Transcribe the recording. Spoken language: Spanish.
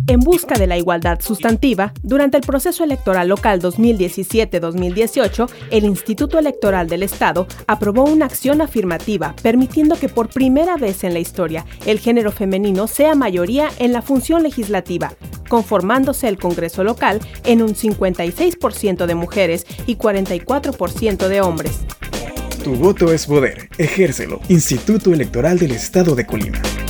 En busca de la igualdad sustantiva, durante el proceso electoral local 2017-2018, el Instituto Electoral del Estado aprobó una acción afirmativa permitiendo que por primera vez en la historia el género femenino sea mayoría en la función legislativa, conformándose el Congreso local en un 56% de mujeres y 44% de hombres. Tu voto es poder. Ejércelo. Instituto Electoral del Estado de Colima.